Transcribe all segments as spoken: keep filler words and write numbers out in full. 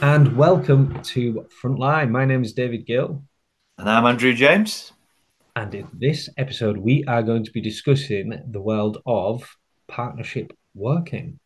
and welcome to Frontline. My name is David Gill, And I'm Andrew James. and in this episode, we are going to be discussing the world of partnership working.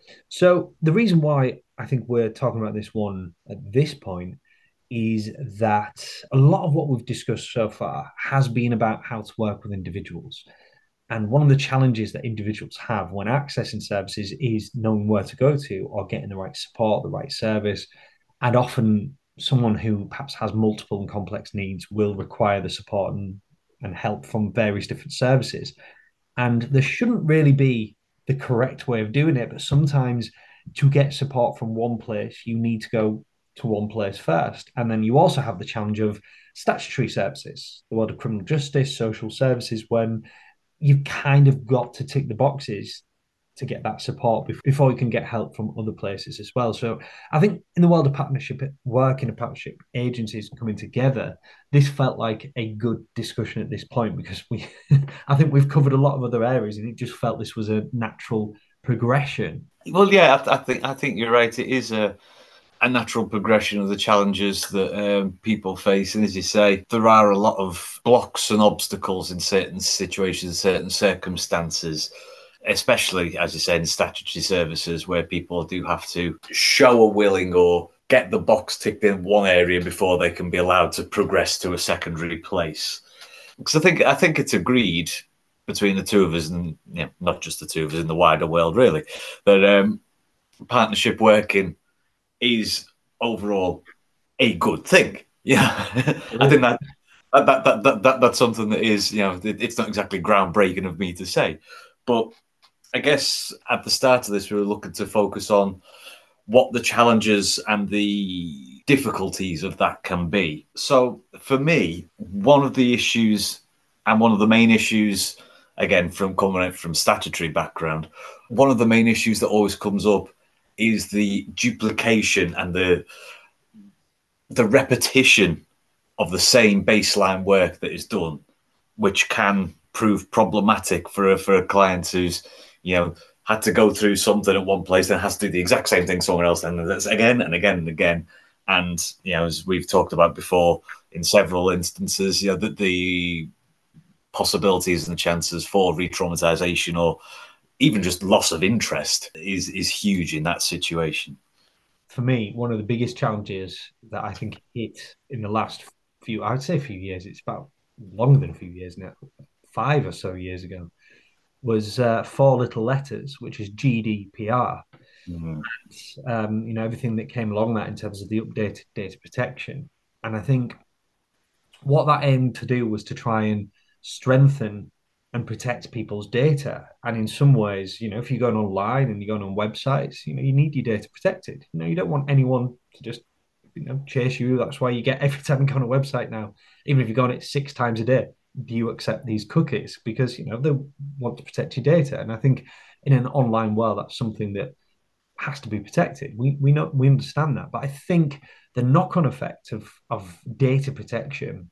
So, the reason why I think we're talking about this one at this point is that a lot of what we've discussed so far has been about how to work with individuals. And one of the challenges that individuals have when accessing services is knowing where to go to or getting the right support, the right service. And often, someone who perhaps has multiple and complex needs will require the support and, and help from various different services. And there shouldn't really be the correct way of doing it, but sometimes to get support from one place, you need to go to one place first. And then you also have the challenge of statutory services, the world of criminal justice, social services, when you've kind of got to tick the boxes to get that support before you can get help from other places as well. So I think in the world of partnership work and partnership agencies coming together, this felt like a good discussion at this point because we I think we've covered a lot of other areas and it just felt this was a natural progression. Well, yeah, I, I think I think you're right. It is a a natural progression of the challenges that um, people face, and as you say, there are a lot of blocks and obstacles in certain situations, certain circumstances, especially as you say in statutory services, where people do have to show a willing or get the box ticked in one area before they can be allowed to progress to a secondary place. Because I think I think it's agreed between the two of us, and you know, not just the two of us in the wider world, really, that um, partnership working is overall a good thing. Yeah, I think that that, that that that that's something that is, you know, it, it's not exactly groundbreaking of me to say, but I guess at the start of this we were looking to focus on what the challenges and the difficulties of that can be. So for me, one of the issues and one of the main issues, again, from coming out from statutory background, one of the main issues that always comes up is the duplication and the the repetition of the same baseline work that is done, which can prove problematic for a, for a client who's, you know, had to go through something at one place and has to do the exact same thing somewhere else, and that's again and again and again. And you know, as we've talked about before, in several instances, you know, that the possibilities and the chances for re-traumatization or even just loss of interest is is huge in that situation. For me, one of the biggest challenges that I think hit in the last few, I'd say a few years, it's about longer than a few years now, five or so years ago, was uh, Four Little Letters, which is G D P R. Mm-hmm. Um, you know, everything that came along that in terms of the updated data protection. And I think what that aimed to do was to try and strengthen and protect people's data. And in some ways, you know, if you're going online and you're going on websites, you know, you need your data protected. You know, you don't want anyone to just, you know, chase you. That's why you get every time you go on a website now, even if you go on it six times a day, do you accept these cookies? Because, you know, they want to protect your data. And I think in an online world, that's something that has to be protected. We we know we understand that, but I think the knock-on effect of of data protection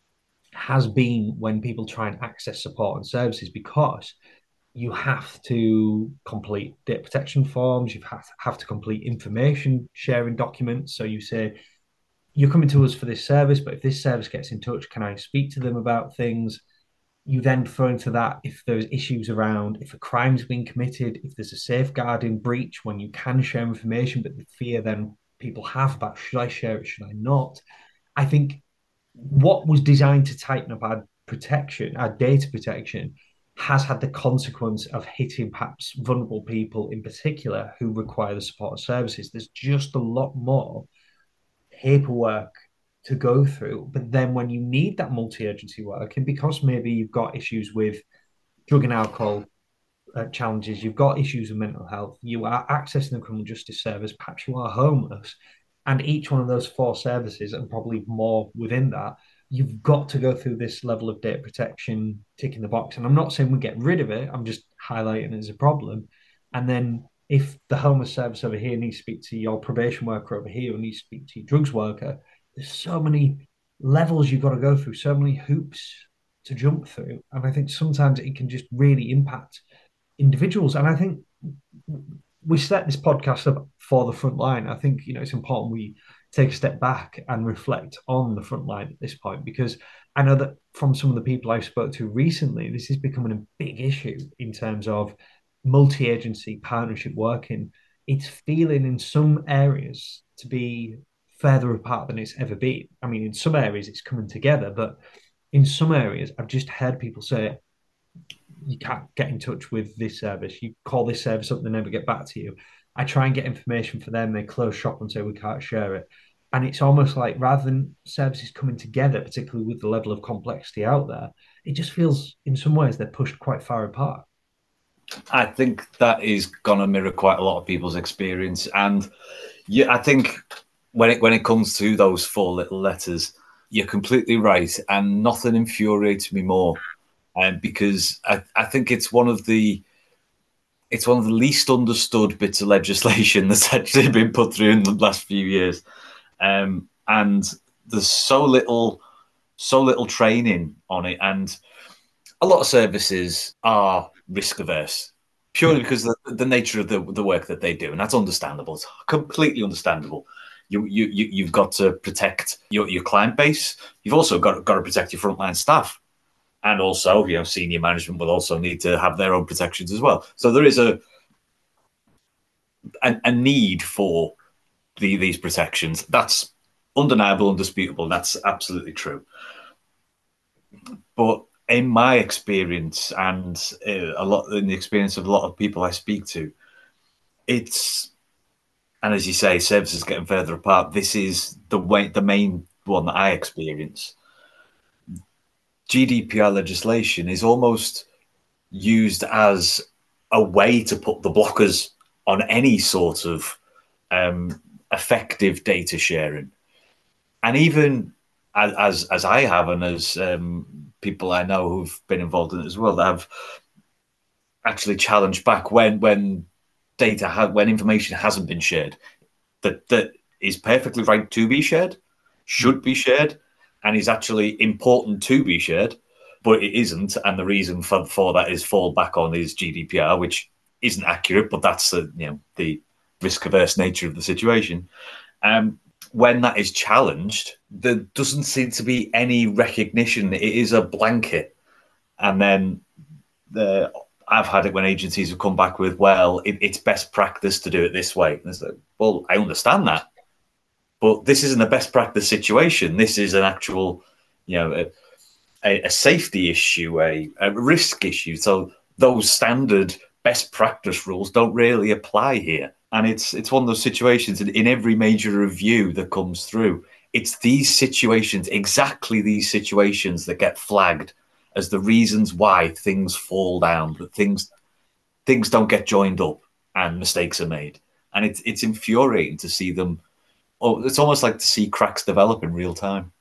has been when people try and access support and services because you have to complete data protection forms, you have, have to complete information sharing documents. So you say, you're coming to us for this service, but if this service gets in touch, can I speak to them about things? You then throw into that if there's issues around if a crime's been committed, if there's a safeguarding breach when you can share information, but the fear then people have about should I share it, should I not? I think what was designed to tighten up our protection, our data protection, has had the consequence of hitting perhaps vulnerable people in particular who require the support of services. There's just a lot more paperwork to go through. But then when you need that multi agency work, and because maybe you've got issues with drug and alcohol uh, challenges, you've got issues with mental health, you are accessing the criminal justice service, perhaps you are homeless, and each one of those four services, and probably more within that, you've got to go through this level of data protection, ticking the box. And I'm not saying we get rid of it, I'm just highlighting it as a problem. And then if the homeless service over here needs to speak to your probation worker over here, or needs to speak to your drugs worker, there's so many levels you've got to go through, so many hoops to jump through. And I think sometimes it can just really impact individuals. And I think we set this podcast up for the front line. I think, you know, it's important we take a step back and reflect on the front line at this point, because I know that from some of the people I've spoke to recently, this is becoming a big issue in terms of multi-agency partnership working. It's feeling in some areas to be further apart than it's ever been. I mean, in some areas it's coming together, but in some areas I've just heard people say, you can't get in touch with this service. You call this service up, they never get back to you. I try and get information for them, they close shop and say we can't share it. And it's almost like rather than services coming together, particularly with the level of complexity out there, it just feels in some ways they're pushed quite far apart. I think that is gonna mirror quite a lot of people's experience, and yeah, I think when it when it comes to those four little letters, you're completely right, and nothing infuriates me more, and um, because I, I think it's one of the it's one of the least understood bits of legislation that's actually been put through in the last few years, um, and there's so little so little training on it, and a lot of services are risk averse purely Yeah. because of the, the nature of the, the work that they do, and that's understandable. It's completely understandable. You, you, you, you've got to protect your, your client base. You've also got, got to protect your frontline staff. And also, you know, senior management will also need to have their own protections as well. So there is a a, a need for the, these protections. That's undeniable, undisputable. That's absolutely true. But in my experience, and uh, a lot in the experience of a lot of people I speak to, it's, and as you say, services getting further apart. This is the way the main one that I experience. G D P R legislation is almost used as a way to put the blockers on any sort of um, effective data sharing, and even as as, as I have, and as um, people I know who've been involved in it as well, that have actually challenged back when when data ha- when information hasn't been shared, that that is perfectly right to be shared, should be shared, and is actually important to be shared, but it isn't. And the reason for, for that is fall back on is G D P R, which isn't accurate, but that's the you know the risk averse nature of the situation. Um, when that is challenged, there doesn't seem to be any recognition. It is a blanket, and then the I've had it when agencies have come back with, well, it, it's best practice to do it this way. And it's like, well, I understand that, but this isn't a best practice situation. This is an actual, you know, a, a, a safety issue, a, a risk issue. So those standard best practice rules don't really apply here. And it's it's one of those situations in, in every major review that comes through. It's these situations, exactly these situations, that get flagged as the reasons why things fall down, that things things don't get joined up and mistakes are made. And it's it's infuriating to see them. Oh, it's almost like to see cracks develop in real time.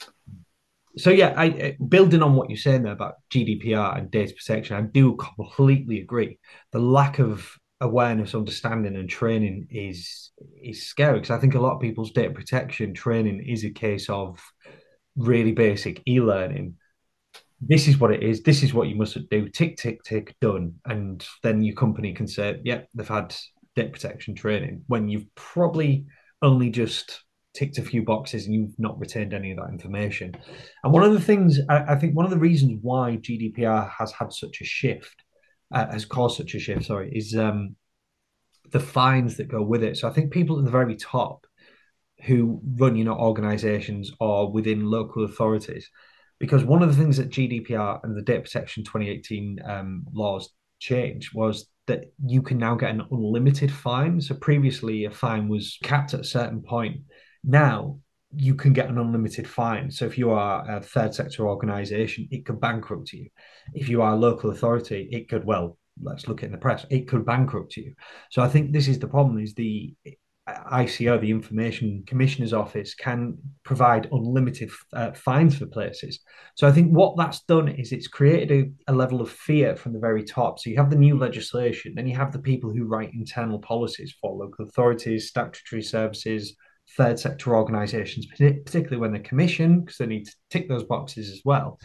So yeah, I building on what you're saying there about G D P R and data protection, I do completely agree. The lack of awareness, understanding, and training is is scary, because I think a lot of people's data protection training is a case of really basic e-learning. This is what it is. This is what you must do. Tick, tick, tick, done. And then your company can say, "Yep, yeah, they've had data protection training," when you've probably only just ticked a few boxes and you've not retained any of that information. And one of the things, I, I think, one of the reasons why G D P R has had such a shift, uh, has caused such a shift, sorry, is um, the fines that go with it. So I think people at the very top who run, you know, organizations or within local authorities. Because one of the things that G D P R and the Data Protection twenty eighteen um, laws changed was that you can now get an unlimited fine. So previously, a fine was capped at a certain point. Now you can get an unlimited fine. So if you are a third sector organization, it could bankrupt you. If you are a local authority, it could, well, let's look at in the press, it could bankrupt you. So I think this is the problem, is the I C O, the Information Commissioner's Office, can provide unlimited uh, fines for places. So I think what that's done is it's created a, a level of fear from the very top. So you have the new legislation, then you have the people who write internal policies for local authorities, statutory services, third sector organisations, particularly when they're commissioned, because they need to tick those boxes as well.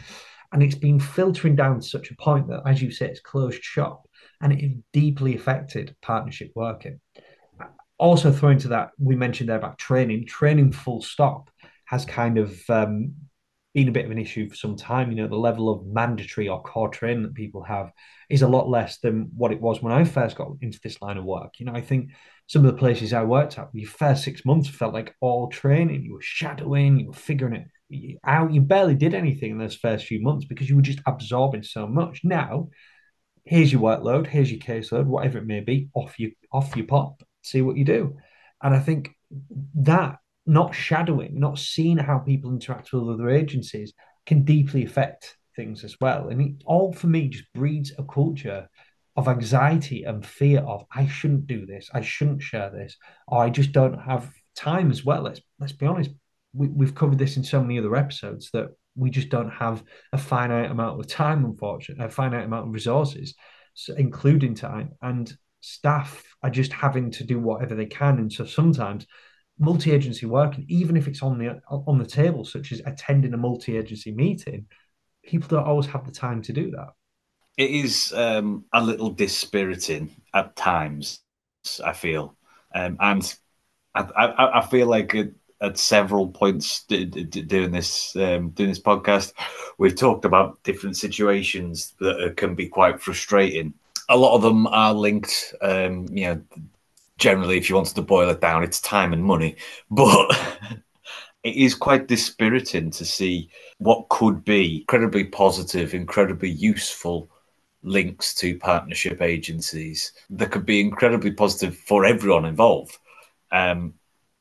And it's been filtering down to such a point that, as you say, it's closed shop and it deeply affected partnership working. Also, throwing to that, we mentioned there about training, training full stop has kind of um, been a bit of an issue for some time. You know, the level of mandatory or core training that people have is a lot less than what it was when I first got into this line of work. You know, I think some of the places I worked at, the first six months felt like all training. You were shadowing, you were figuring it out. You barely did anything in those first few months because you were just absorbing so much. Now, here's your workload, here's your caseload, whatever it may be, off you off you pop, see what you do. And I think that not shadowing, not seeing how people interact with other agencies can deeply affect things as well. And it all for me just breeds a culture of anxiety and fear of I shouldn't do this, I shouldn't share this, or I just don't have time as well. Let's let's be honest. We, we've covered this in so many other episodes that we just don't have a finite amount of time, unfortunately, a finite amount of resources, so including time. And staff are just having to do whatever they can. And so sometimes multi-agency working, even if it's on the on the table, such as attending a multi-agency meeting, people don't always have the time to do that. It is um, a little dispiriting at times, I feel. Um, and I, I, I feel like it, at several points doing this um, doing this podcast, we've talked about different situations that can be quite frustrating. A lot of them are linked, um, you know, generally, if you wanted to boil it down, it's time and money. But it is quite dispiriting to see what could be incredibly positive, incredibly useful links to partnership agencies that could be incredibly positive for everyone involved. Um,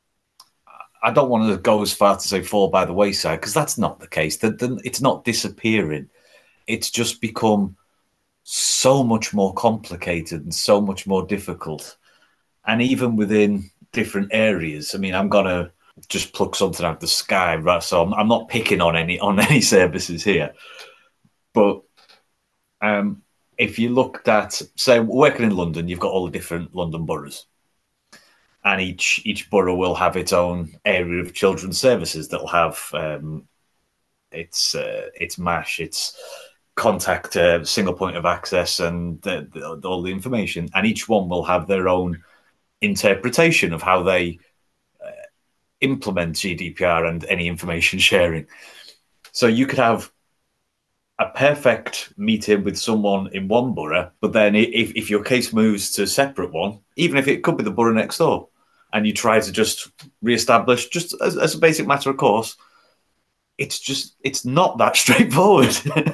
I don't want to go as far to say fall by the wayside, because that's not the case. That it's not disappearing. It's just become so much more complicated and so much more difficult. And even within different areas, I mean, I'm gonna just pluck something out of the sky, right? So I'm, I'm not picking on any on any services here, but um, if you looked at, say, working in London, you've got all the different London boroughs, and each each borough will have its own area of children's services that'll have um, its uh, its MASH, its contact uh, single point of access, and the, the, all the information, and each one will have their own interpretation of how they uh, implement G D P R and any information sharing. So you could have a perfect meeting with someone in one borough, but then if, if your case moves to a separate one, even if it could be the borough next door, and you try to just re-establish, just as, as a basic matter of course, it's just, it's not that straightforward.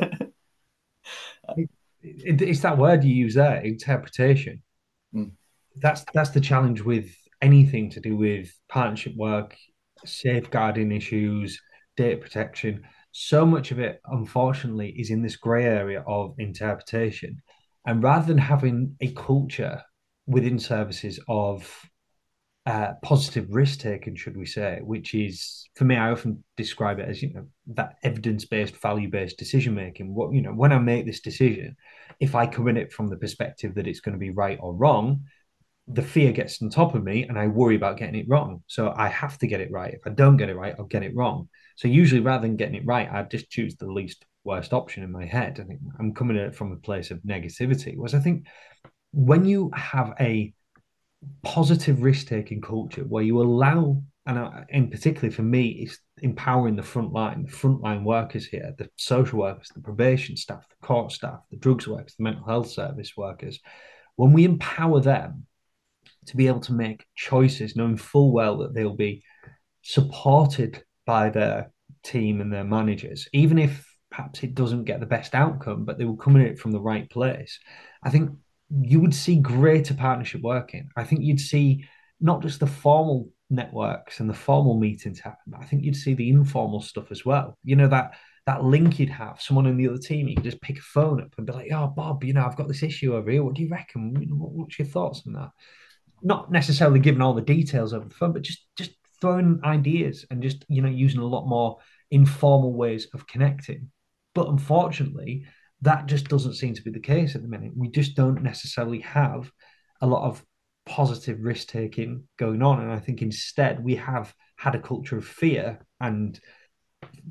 it, it, it's that word you use there, interpretation. Mm. That's that's the challenge with anything to do with partnership work, safeguarding issues, data protection. So much of it, unfortunately, is in this grey area of interpretation. And rather than having a culture within services of uh, positive risk taking, should we say, which is, for me, I often describe it as, you know, that evidence based, value based decision making. What, you know, when I make this decision, if I come in it from the perspective that it's going to be right or wrong, the fear gets on top of me and I worry about getting it wrong. So I have to get it right. If I don't get it right, I'll get it wrong. So usually, rather than getting it right, I just choose the least worst option in my head. I think I'm coming at it from a place of negativity. Whereas I think when you have a positive risk-taking culture where you allow, and I, in particularly for me, it's empowering the front line, the frontline workers here, the social workers, the probation staff, the court staff, the drugs workers, the mental health service workers. When we empower them to be able to make choices, knowing full well that they'll be supported by their team and their managers, even if perhaps it doesn't get the best outcome, but they will come in it from the right place. I think you would see greater partnership working. I think you'd see not just the formal networks and the formal meetings happen, but I think you'd see the informal stuff as well. You know, that that link you'd have, someone in the other team, you could just pick a phone up and be like, oh, Bob, you know, I've got this issue over here. What do you reckon? What's your thoughts on that? Not necessarily giving all the details over the phone, but just just throwing ideas and just, you know, using a lot more informal ways of connecting. But unfortunately, that just doesn't seem to be the case at the minute. We just don't necessarily have a lot of positive risk taking going on. And I think instead we have had a culture of fear and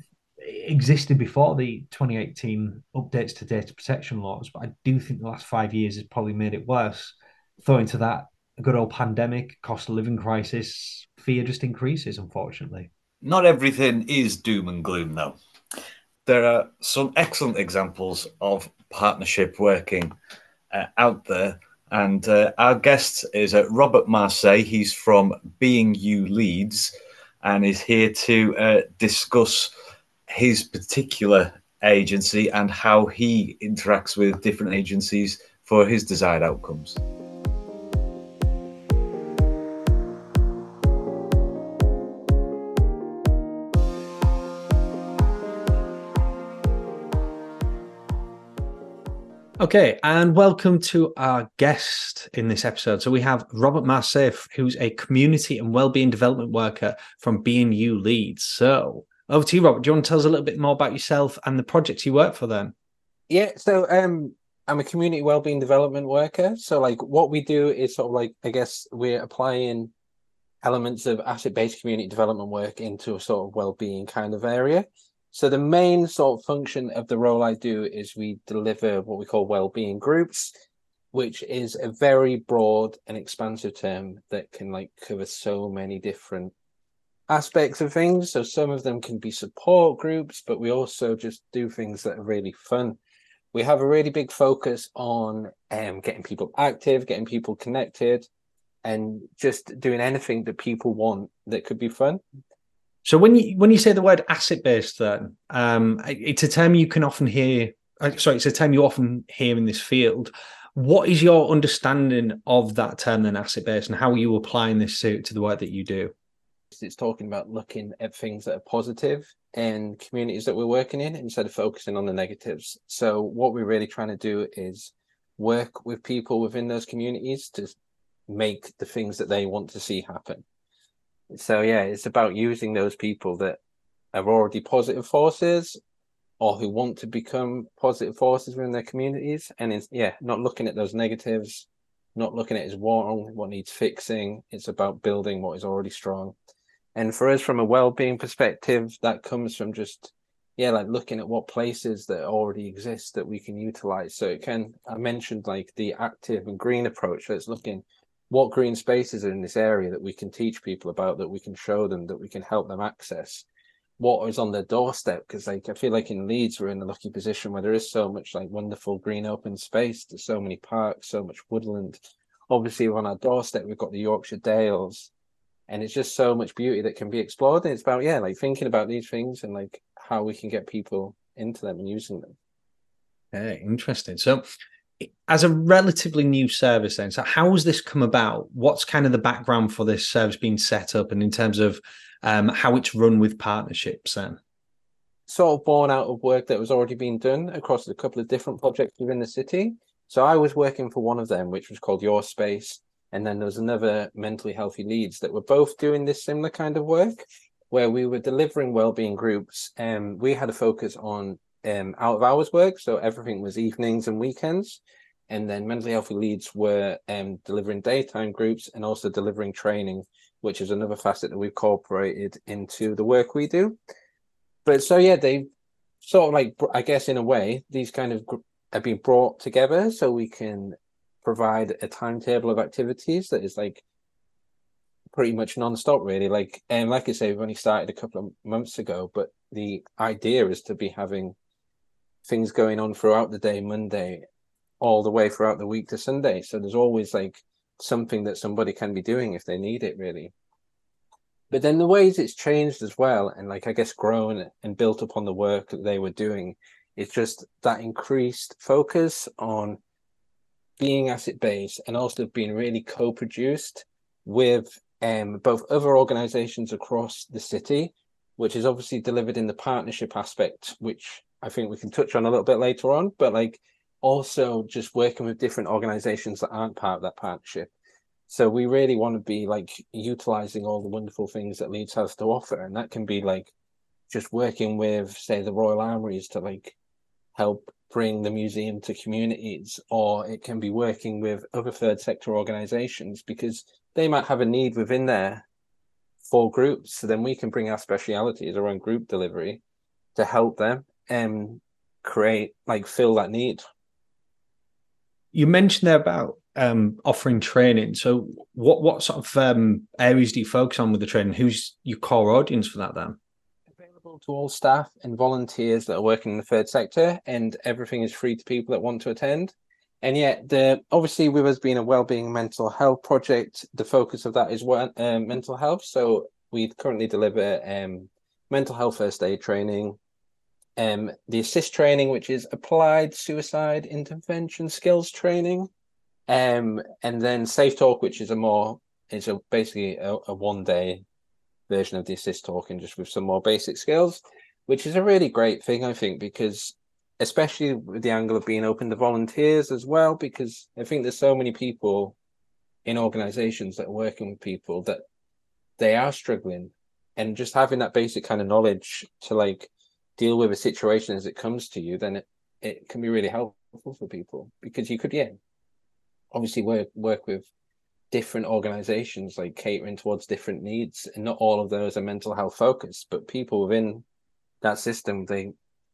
existed before the twenty eighteen updates to data protection laws, but I do think the last five years has probably made it worse. Throw into that a good old pandemic, cost of living crisis, fear just increases, unfortunately. Not everything is doom and gloom, though. There are some excellent examples of partnership working uh, out there. And uh, our guest is uh, Robert Marseille. He's from B and U Leeds and is here to uh, discuss his particular agency and how he interacts with different agencies for his desired outcomes. Okay, and welcome to our guest in this episode. So we have Robert Marseille, who's a community and wellbeing development worker from B and U Leeds. So over to you, Robert. Do you want to tell us a little bit more about yourself and the projects you work for then? Yeah, so um, I'm a community wellbeing development worker. So like what we do is sort of like, I guess we're applying elements of asset-based community development work into a sort of wellbeing kind of area. So the main sort of function of the role I do is we deliver what we call wellbeing groups, which is a very broad and expansive term that can like cover so many different aspects of things. So some of them can be support groups, but we also just do things that are really fun. We have a really big focus on um, getting people active, getting people connected, and just doing anything that people want that could be fun. So when you when you say the word asset based, then um, it's a term you can often hear. Sorry, it's a term you often hear in this field. What is your understanding of that term, then, asset based, and how are you applying this to, to the work that you do? It's talking about looking at things that are positive in communities that we're working in instead of focusing on the negatives. So what we're really trying to do is work with people within those communities to make the things that they want to see happen. So yeah, it's about using those people that are already positive forces or who want to become positive forces within their communities. And it's, yeah, not looking at those negatives, not looking at it as wrong, what needs fixing. It's about building what is already strong. And for us, from a well-being perspective, that comes from just, yeah, like looking at what places that already exist that we can utilize. So it can, I mentioned like the active and green approach. So it's looking what green spaces are in this area that we can teach people about, that we can show them, that we can help them access. What is on their doorstep? Because like I feel like in Leeds we're in a lucky position where there is so much like wonderful green open space. There's so many parks, so much woodland. Obviously on our doorstep we've got the Yorkshire Dales, and it's just so much beauty that can be explored. And it's about yeah, like thinking about these things and like how we can get people into them and using them. Okay, interesting. So as a relatively new service then, so how has this come about? What's kind of the background for this service being set up, and in terms of um, how it's run with partnerships then? Sort of born out of work that was already being done across a couple of different projects within the city. So I was working for one of them, which was called Your Space. And then there was another, Mentally Healthy Leeds, that were both doing this similar kind of work where we were delivering wellbeing groups. And we had a focus on um, out of hours work. So everything was evenings and weekends. And then Mentally Healthy Leeds were um, delivering daytime groups and also delivering training, which is another facet that we've incorporated into the work we do. But so, yeah, they sort of like, I guess in a way, these kind of have been brought together so we can provide a timetable of activities that is like pretty much non-stop, really. Like, and like I say, we've only started a couple of months ago, but the idea is to be having things going on throughout the day, Monday, all the way throughout the week to Sunday. So there's always like something that somebody can be doing if they need it, really. But then the ways it's changed as well, and like I guess grown and built upon the work that they were doing, it's just that increased focus on being asset-based and also being really co-produced with um, both other organizations across the city, which is obviously delivered in the partnership aspect, which I think we can touch on a little bit later on, but like also just working with different organizations that aren't part of that partnership. So we really want to be like utilizing all the wonderful things that Leeds has to offer. And that can be like just working with, say, the Royal Armouries to like help bring the museum to communities, or it can be working with other third sector organizations because they might have a need within there for groups. So then we can bring our specialities around group delivery to help them and create, like, fill that need. You mentioned there about um, offering training. So what what sort of um, areas do you focus on with the training? Who's your core audience for that then? Available to all staff and volunteers that are working in the third sector, and everything is free to people that want to attend. And yet, the obviously, with us being a wellbeing mental health project, the focus of that is what uh, mental health. So we currently deliver um, mental health first aid training, um, the assist training, which is applied suicide intervention skills training, um, and then Safe Talk, which is a more is a basically a, a one day version of the assist talking, just with some more basic skills, which is a really great thing, I think, because especially with the angle of being open to volunteers as well, because I think there's so many people in organizations that are working with people that they are struggling, and just having that basic kind of knowledge to like deal with a situation as it comes to you, then it, it can be really helpful for people, because you could, yeah, obviously work work with different organizations, like catering towards different needs, and not all of those are mental health focused, but people within that system, they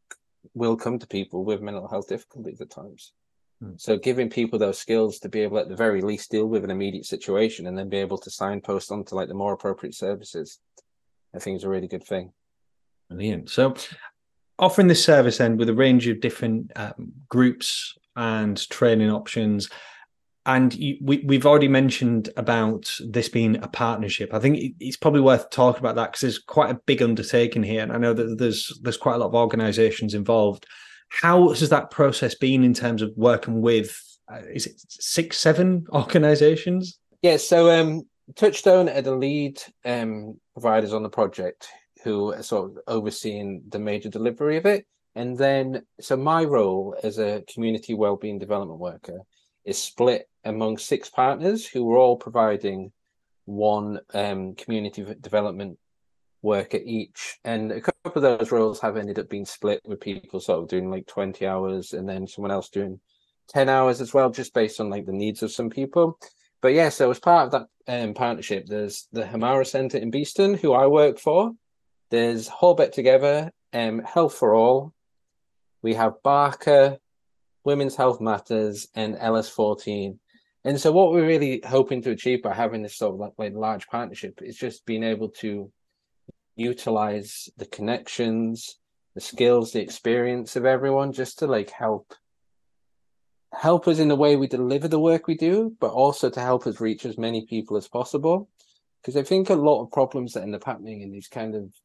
will come to people with mental health difficulties at times. Hmm. So giving people those skills to be able, at the very least, deal with an immediate situation and then be able to signpost onto like the more appropriate services, I think is a really good thing. Brilliant. So offering this service then with a range of different um, groups and training options. And you, we, we've already mentioned about this being a partnership. I think it, it's probably worth talking about that, because there's quite a big undertaking here. And I know that there's there's quite a lot of organisations involved. How has that process been in terms of working with, uh, is it six, seven organisations? Yeah, so um, Touchstone are the lead um, providers on the project, who are sort of overseeing the major delivery of it. And then, so my role as a community wellbeing development worker is split among six partners who are all providing one um, community development worker each. And a couple of those roles have ended up being split, with people sort of doing like twenty hours and then someone else doing ten hours as well, just based on like the needs of some people. But yeah, so as part of that um, partnership, there's the Hamara Centre in Beeston, who I work for. There's Holbeck Together, um, Health for All. We have Barker, Women's Health Matters, and L S fourteen. And so what we're really hoping to achieve by having this sort of like, like large partnership is just being able to utilize the connections, the skills, the experience of everyone, just to like help help us in the way we deliver the work we do, but also to help us reach as many people as possible. Because I think a lot of problems that end up happening in these kind of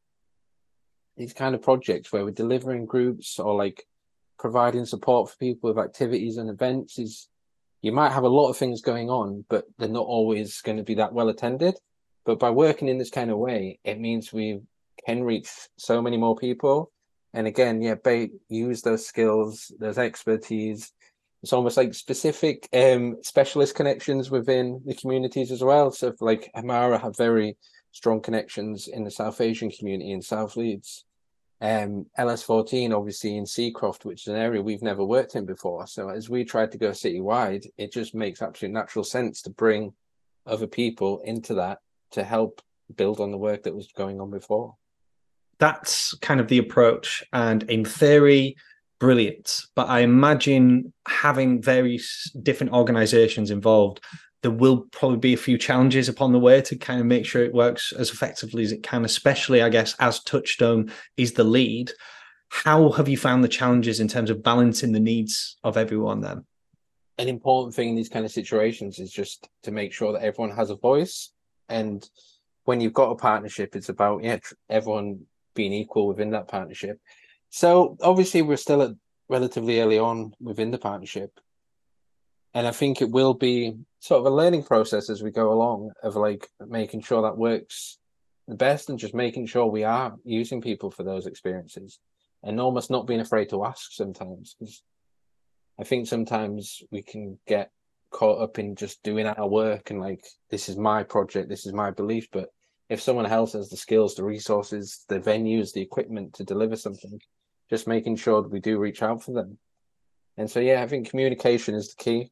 these kind of projects where we're delivering groups or like providing support for people with activities and events is, you might have a lot of things going on, but they're not always going to be that well attended. But by working in this kind of way, it means we can reach so many more people. And again, yeah, ba- use those skills, those expertise. It's almost like specific um, specialist connections within the communities as well. So if, like Hamara have very strong connections in the South Asian community in South Leeds. Um, L S fourteen, obviously in Seacroft, which is an area we've never worked in before. So as we tried to go citywide, it just makes absolute natural sense to bring other people into that to help build on the work that was going on before. That's kind of the approach. And in theory, brilliant. But I imagine having various different organizations involved, there will probably be a few challenges upon the way to kind of make sure it works as effectively as it can, especially, I guess, as Touchstone is the lead. How have you found the challenges in terms of balancing the needs of everyone then? An important thing in these kind of situations is just to make sure that everyone has a voice. And when you've got a partnership, it's about, yeah, everyone being equal within that partnership. So obviously we're still at relatively early on within the partnership. And I think it will be sort of a learning process as we go along, of like making sure that works the best, and just making sure we are using people for those experiences, and almost not being afraid to ask sometimes. Because I think sometimes we can get caught up in just doing our work and like, this is my project, this is my belief. But if someone else has the skills, the resources, the venues, the equipment to deliver something, just making sure that we do reach out for them. And so, yeah, I think communication is the key.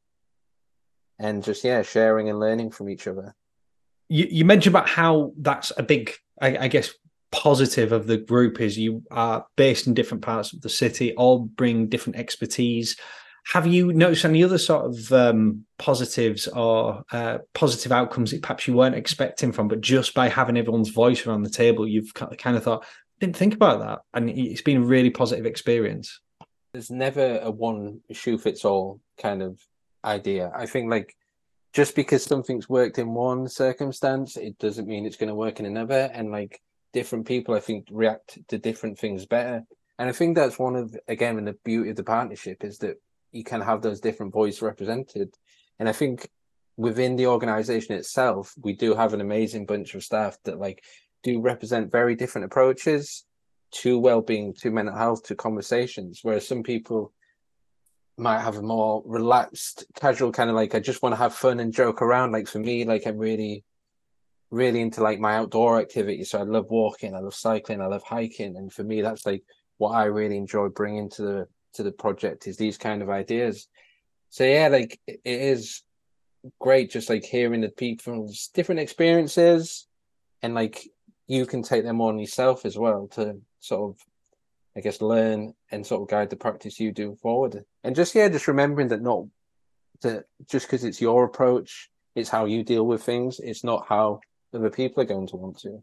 And just, yeah, sharing and learning from each other. You, you mentioned about how that's a big, I, I guess, positive of the group is you are based in different parts of the city, all bring different expertise. Have you noticed any other sort of um, positives or uh, positive outcomes that perhaps you weren't expecting from, but just by having everyone's voice around the table, you've kind of thought, didn't think about that, and it's been a really positive experience? There's never a one shoe fits all kind of idea. I think like just because something's worked in one circumstance, it doesn't mean it's going to work in another. And like different people, I think, react to different things better. And I think that's one of, again, the beauty of the partnership is that you can have those different voices represented. And I think within the organization itself, we do have an amazing bunch of staff that like do represent very different approaches to well-being, to mental health, to conversations, whereas some people might have a more relaxed, casual kind of like, I just want to have fun and joke around. Like for me, like I'm really, really into like my outdoor activities. So I love walking, I love cycling, I love hiking. And for me, that's like what I really enjoy bringing to the to the project is these kind of ideas. So yeah, like it is great just like hearing the people's different experiences, and like you can take them on yourself as well to sort of, I guess, learn and sort of guide the practice you do forward. And just yeah, just remembering that not that just because it's your approach, it's how you deal with things. It's not how other people are going to want to.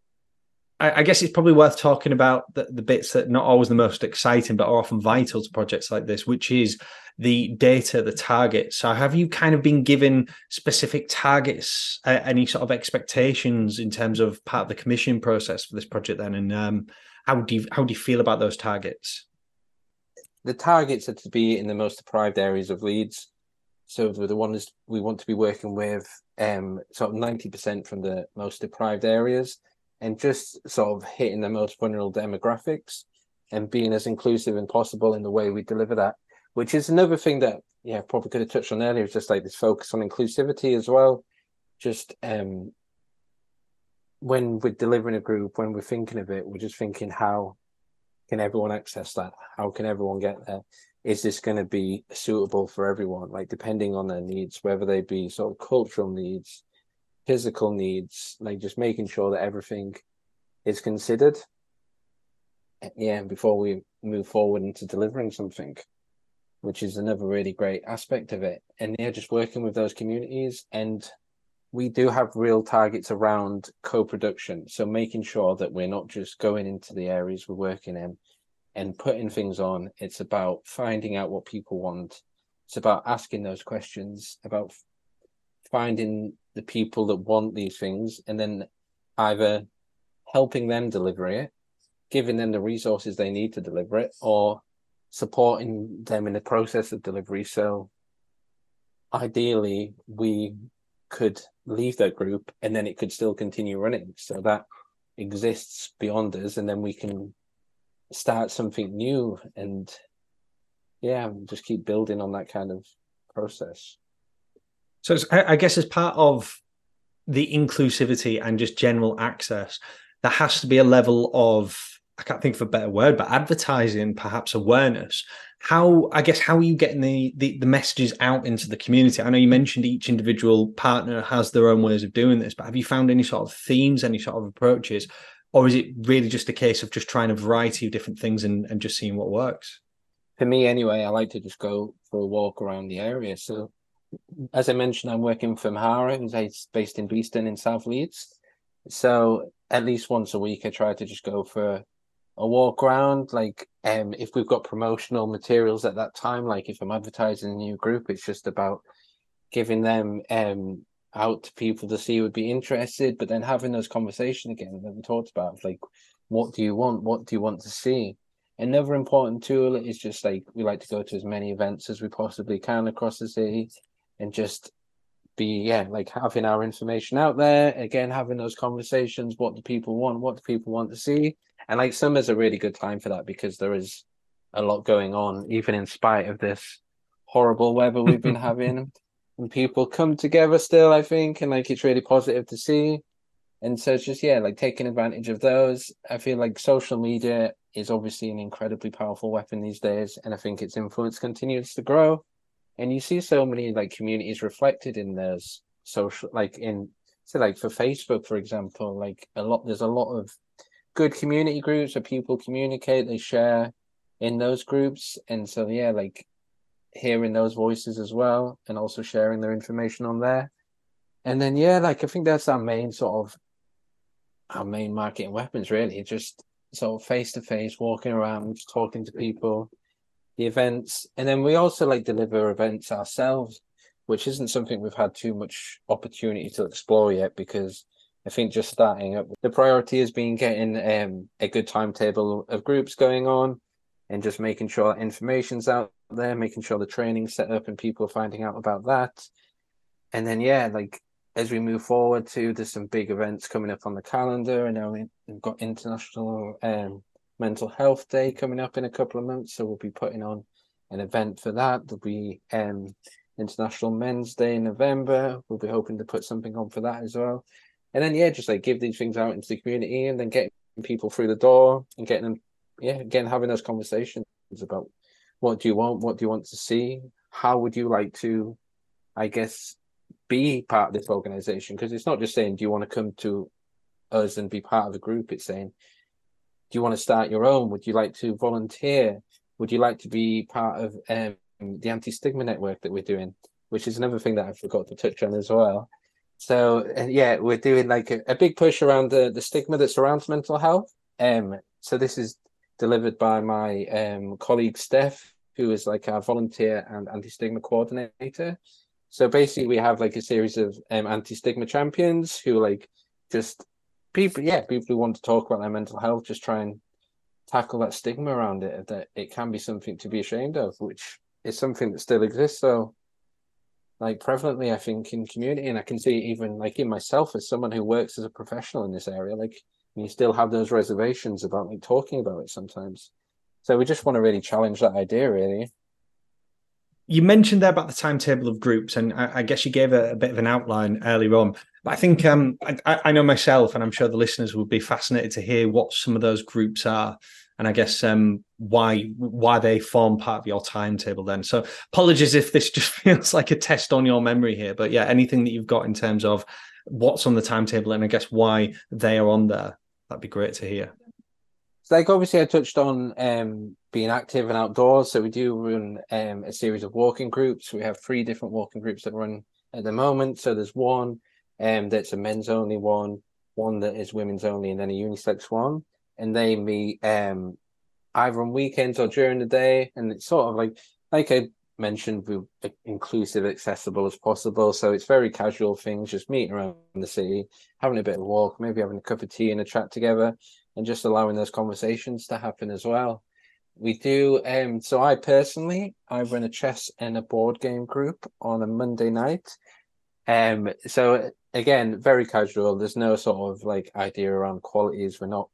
I guess it's probably worth talking about the, the bits that are not always the most exciting, but are often vital to projects like this, which is the data, the targets. So have you kind of been given specific targets, uh, any sort of expectations in terms of part of the commissioning process for this project then? And um, how do you, how do you feel about those targets? The targets are to be in the most deprived areas of Leeds. So the ones we want to be working with, um, sort of ninety percent from the most deprived areas, and just sort of hitting the most vulnerable demographics and being as inclusive as possible in the way we deliver that, which is another thing that, yeah, probably could have touched on earlier, is just like this focus on inclusivity as well. Just um, when we're delivering a group, when we're thinking of it, we're just thinking, how can everyone access that? How can everyone get there? Is this going to be suitable for everyone? Like depending on their needs, whether they be sort of cultural needs, physical needs, like just making sure that everything is considered. Yeah, before we move forward into delivering something, which is another really great aspect of it. And yeah, just working with those communities. And we do have real targets around co-production. So making sure that we're not just going into the areas we're working in and putting things on. It's about finding out what people want. It's about asking those questions, about finding the people that want these things, and then either helping them deliver it, giving them the resources they need to deliver it, or supporting them in the process of delivery. So ideally, we could leave that group and then it could still continue running. So that exists beyond us, and then we can start something new and yeah, just keep building on that kind of process. So it's, I guess as part of the inclusivity and just general access, there has to be a level of, I can't think of a better word, but advertising, perhaps awareness. How, I guess, how are you getting the, the, the messages out into the community? I know you mentioned each individual partner has their own ways of doing this, but have you found any sort of themes, any sort of approaches? Or is it really just a case of just trying a variety of different things and, and just seeing what works? For me anyway, I like to just go for a walk around the area. So as I mentioned, I'm working for Mahara, who's based in Beeston in South Leeds. So at least once a week, I try to just go for a walk around. Like, um, if we've got promotional materials at that time, like if I'm advertising a new group, it's just about giving them um out to people to see who would be interested, but then having those conversations again that we talked about, like, what do you want? What do you want to see? Another important tool is just like, we like to go to as many events as we possibly can across the city and just be, yeah, like having our information out there, again, having those conversations. What do people want? What do people want to see? And like summer's a really good time for that because there is a lot going on, even in spite of this horrible weather we've been having. And people come together still, I think, and like it's really positive to see. And so it's just, yeah, like taking advantage of those. I feel like social media is obviously an incredibly powerful weapon these days, and I think its influence continues to grow. And you see so many like communities reflected in those social, like in, so like for Facebook, for example, like a lot, there's a lot of good community groups where people communicate, they share in those groups. And so, yeah, like hearing those voices as well, and also sharing their information on there. And then, yeah, like I think that's our main sort of, our main marketing weapons, really. Just sort of face-to-face, walking around, talking to people, the events. And then we also like deliver events ourselves, which isn't something we've had too much opportunity to explore yet, because I think just starting up, the priority has been getting um, a good timetable of groups going on, and just making sure that information's out there, making sure the training's set up and people are finding out about that. And then, yeah, like as we move forward to, there's some big events coming up on the calendar. And now we've got International um, Mental Health Day coming up in a couple of months. So we'll be putting on an event for that. There'll be um, International Men's Day in November. We'll be hoping to put something on for that as well. And then, yeah, just like give these things out into the community, and then getting people through the door and getting them, yeah, again, having those conversations about what do you want? What do you want to see? How would you like to, I guess, be part of this organization? Because it's not just saying, do you want to come to us and be part of a group? It's saying, do you want to start your own? Would you like to volunteer? Would you like to be part of um, the anti-stigma network that we're doing, which is another thing that I forgot to touch on as well. So, uh, yeah, we're doing like a, a big push around the, the stigma that surrounds mental health. Um, so this is delivered by my um, colleague Steph, who is like our volunteer and anti-stigma coordinator. So basically we have like a series of um, anti-stigma champions who like just people, yeah, people who want to talk about their mental health, just try and tackle that stigma around it, that it can be something to be ashamed of, which is something that still exists. So like prevalently, I think, in community, and I can see even like in myself as someone who works as a professional in this area, like you still have those reservations about like talking about it sometimes. So we just want to really challenge that idea, really. You mentioned there about the timetable of groups, and I, I guess you gave a, a bit of an outline earlier on. But I think um, I, I know myself, and I'm sure the listeners would be fascinated to hear what some of those groups are, and I guess um, why why they form part of your timetable then. So apologies if this just feels like a test on your memory here, but yeah, anything that you've got in terms of what's on the timetable and I guess why they are on there, that'd be great to hear. So like obviously I touched on um, being active and outdoors. So we do run um, a series of walking groups. We have three different walking groups that run at the moment. So there's one um, that's a men's only one, one that is women's only, and then a unisex one. And they meet um, either on weekends or during the day. And it's sort of like, like I mentioned, we're inclusive, accessible as possible. So it's very casual things, just meeting around the city, having a bit of a walk, maybe having a cup of tea and a chat together, and just allowing those conversations to happen as well. We do, um, so I personally, I run a chess and a board game group on a Monday night. Um, so again, very casual. There's no sort of like idea around qualities. We're not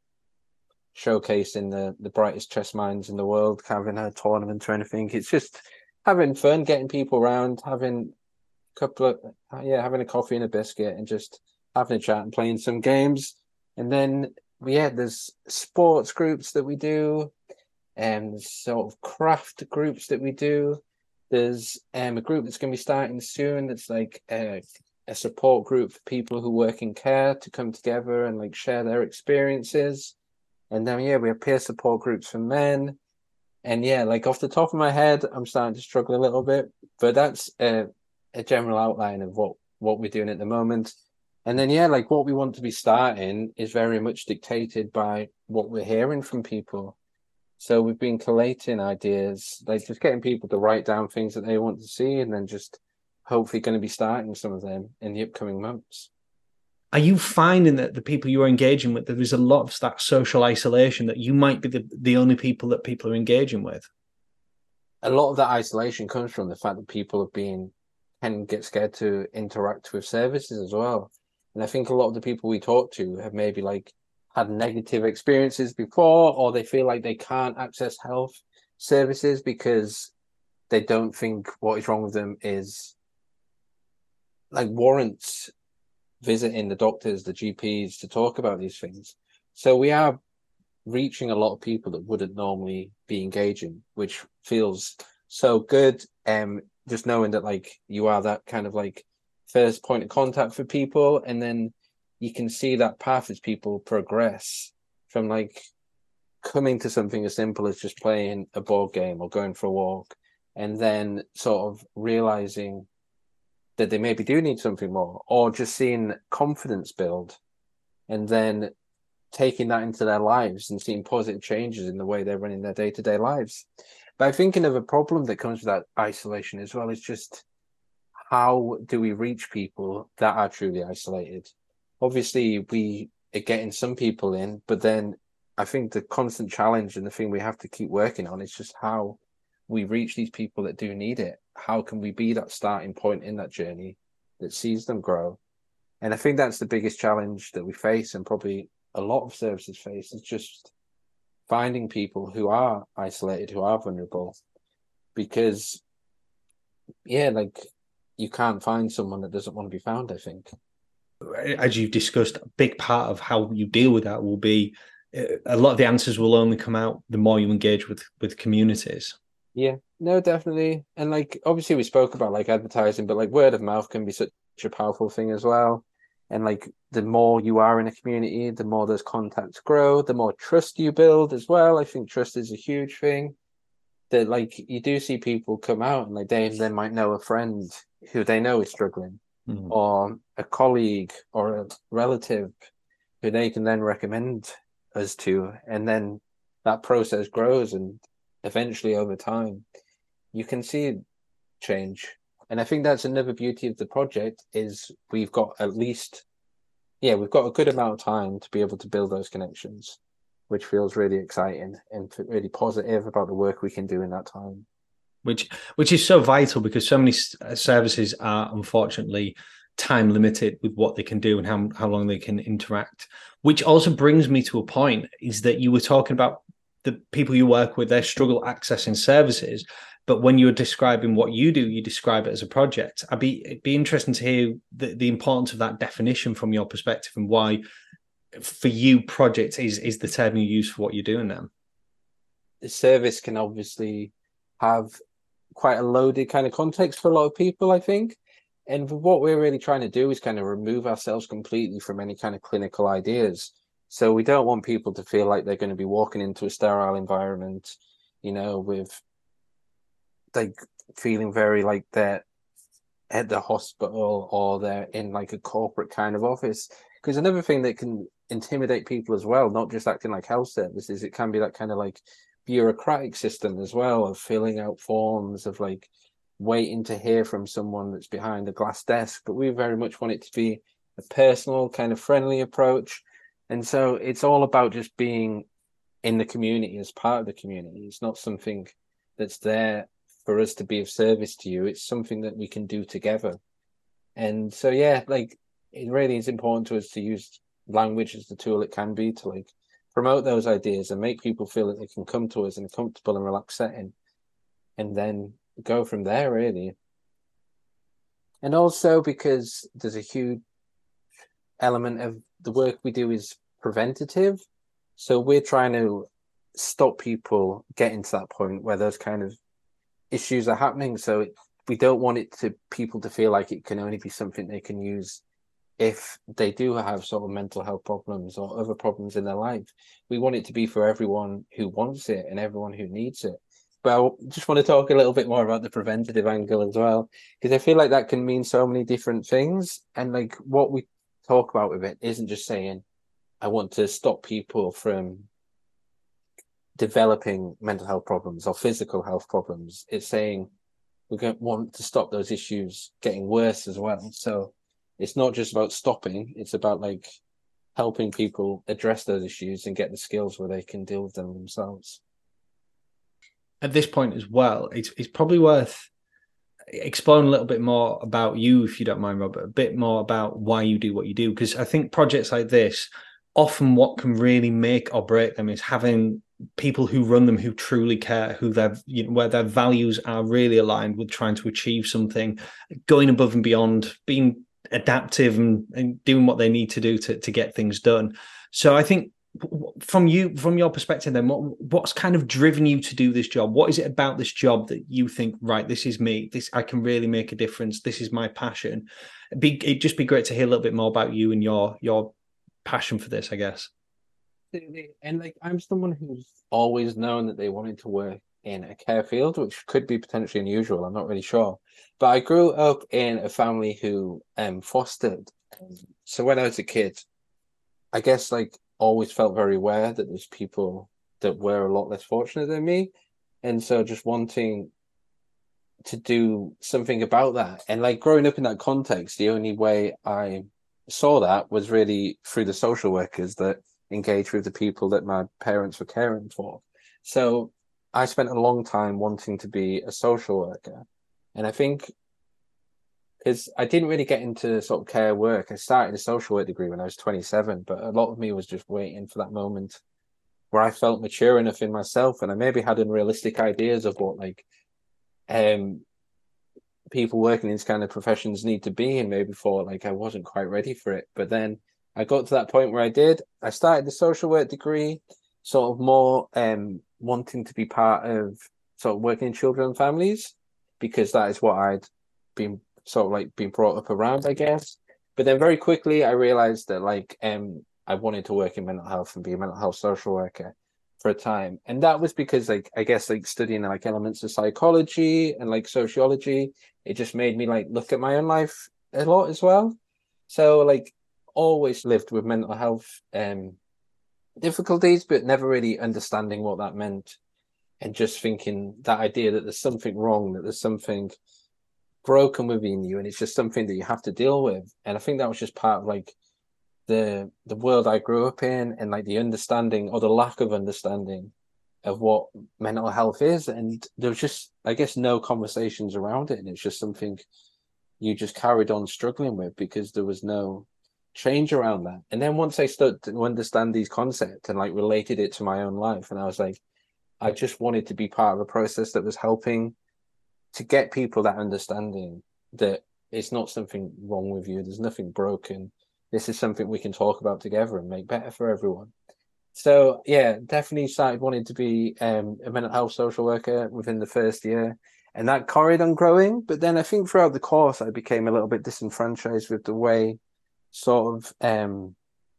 showcasing the, the brightest chess minds in the world, having a tournament or anything. It's just having fun, getting people around, having a couple of, yeah, having a coffee and a biscuit and just having a chat and playing some games. And then, yeah, there's sports groups that we do, and um, sort of craft groups that we do. There's um, a group that's going to be starting soon that's like a, a support group for people who work in care to come together and like share their experiences. And then, yeah, we have peer support groups for men. And yeah, like off the top of my head, I'm starting to struggle a little bit, but that's a, a general outline of what, what we're doing at the moment. And then, yeah, like what we want to be starting is very much dictated by what we're hearing from people. So we've been collating ideas, like just getting people to write down things that they want to see, and then just hopefully going to be starting some of them in the upcoming months. Are you finding that the people you're engaging with, there is a lot of that social isolation, that you might be the, the only people that people are engaging with? A lot of that isolation comes from the fact that people have been, can get scared to interact with services as well. And I think a lot of the people we talk to have maybe like had negative experiences before, or they feel like they can't access health services because they don't think what is wrong with them is like warrants visiting the doctors, the G Ps to talk about these things. So we are reaching a lot of people that wouldn't normally be engaging, which feels so good. Um, just knowing that like you are that kind of like first point of contact for people, and then you can see that path as people progress from like coming to something as simple as just playing a board game or going for a walk, and then sort of realizing that they maybe do need something more, or just seeing confidence build, and then taking that into their lives and seeing positive changes in the way they're running their day-to-day lives. But I'm thinking of a problem that comes with that isolation as well. It's just, how do we reach people that are truly isolated? Obviously, we are getting some people in, but then I think the constant challenge and the thing we have to keep working on is just how we reach these people that do need it. How can we be that starting point in that journey that sees them grow? And I think that's the biggest challenge that we face, and probably a lot of services face, is just finding people who are isolated, who are vulnerable. Because, yeah, like, you can't find someone that doesn't want to be found, I think. As you've discussed, a big part of how you deal with that will be, a lot of the answers will only come out the more you engage with with communities. Yeah, no, definitely. And like, obviously we spoke about like advertising, but like word of mouth can be such a powerful thing as well. And like, the more you are in a community, the more those contacts grow, the more trust you build as well. I think trust is a huge thing. That like, you do see people come out and like they then might know a friend who they know is struggling, mm-hmm. or a colleague or a relative who they can then recommend us to, and then that process grows, and eventually over time you can see change. And I think that's another beauty of the project, is we've got at least yeah we've got a good amount of time to be able to build those connections, which feels really exciting and really positive about the work we can do in that time. Which which is so vital, because so many services are unfortunately time limited with what they can do and how, how long they can interact. Which also brings me to a point, is that you were talking about the people you work with, their struggle accessing services. But when you're describing what you do, you describe it as a project. I'd be, it'd be interesting to hear the, the importance of that definition from your perspective, and why for you project is, is the term you use for what you're doing now. The service can obviously have quite a loaded kind of context for a lot of people, I think. And what we're really trying to do is kind of remove ourselves completely from any kind of clinical ideas. So we don't want people to feel like they're going to be walking into a sterile environment, you know, with like feeling very like they're at the hospital or they're in like a corporate kind of office. Because another thing that can intimidate people as well, not just acting like health services, it can be that kind of like bureaucratic system as well, of filling out forms, of like waiting to hear from someone that's behind a glass desk. But we very much want it to be a personal kind of friendly approach. And so it's all about just being in the community, as part of the community. It's not something that's there for us to be of service to you. It's something that we can do together. And so, yeah, like, it really is important to us to use language as the tool it can be to like promote those ideas and make people feel that they can come to us in a comfortable and relaxed setting, and then go from there, really. And also because there's a huge element of the work we do is preventative. So we're trying to stop people getting to that point where those kind of issues are happening. So it, we don't want it to people to feel like it can only be something they can use if they do have sort of mental health problems or other problems in their life. We want it to be for everyone who wants it and everyone who needs it. But I just want to talk a little bit more about the preventative angle as well, because I feel like that can mean so many different things. And like, what we talk about with it isn't just saying, I want to stop people from developing mental health problems or physical health problems. It's saying we want to stop those issues getting worse as well. So it's not just about stopping, it's about like helping people address those issues and get the skills where they can deal with them themselves. At this point as well, it's, it's probably worth exploring a little bit more about you, if you don't mind, Robert, a bit more about why you do what you do. Because I think projects like this, often what can really make or break them is having people who run them who truly care, who their, you know, where their values are really aligned with trying to achieve something, going above and beyond, being adaptive and, and doing what they need to do to, to get things done. So I think from you, from your perspective then, what, what's kind of driven you to do this job? What is it about this job that you think, right, this is me, this, I can really make a difference, this is my passion? It'd, be, it'd just be great to hear a little bit more about you and your your passion for this, I guess. Absolutely. And like I'm someone who's always known that they wanted to work in a care field, which could be potentially unusual. I'm not really sure. But I grew up in a family who um fostered. Um, so when I was a kid, I guess like always felt very aware that there's people that were a lot less fortunate than me. And so just wanting to do something about that. And like growing up in that context, the only way I saw that was really through the social workers that engage with the people that my parents were caring for. So I spent a long time wanting to be a social worker. And I think because I didn't really get into sort of care work, I started a social work degree when I was twenty-seven, but a lot of me was just waiting for that moment where I felt mature enough in myself and I maybe had unrealistic ideas of what like um people working in these kind of professions need to be, and maybe thought like I wasn't quite ready for it. But then I got to that point where I did. I started the social work degree, sort of more um wanting to be part of sort of working in children and families, because that is what I'd been sort of like been brought up around, I guess. But then very quickly I realized that like um I wanted to work in mental health and be a mental health social worker for a time. And that was because like I guess like studying like elements of psychology and like sociology, it just made me like look at my own life a lot as well. So like always lived with mental health um difficulties, but never really understanding what that meant. And just thinking that idea that there's something wrong, that there's something broken within you, and it's just something that you have to deal with. And I think that was just part of like the the world I grew up in, and like the understanding or the lack of understanding of what mental health is. And there was just, I guess, no conversations around it, and it's just something you just carried on struggling with because there was no change around that. And then once I started to understand these concepts and like related it to my own life, and I was like, I just wanted to be part of a process that was helping to get people that understanding that it's not something wrong with you, there's nothing broken, this is something we can talk about together and make better for everyone. So yeah, definitely started wanting to be um, a mental health social worker within the first year, and that carried on growing. But then I think throughout the course I became a little bit disenfranchised with the way sort of um,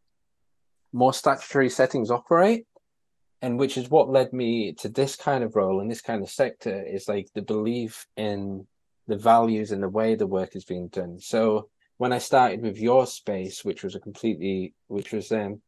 more statutory settings operate, and which is what led me to this kind of role in this kind of sector, is like the belief in the values and the way the work is being done. So when I started with Your Space, which was a completely, which was um,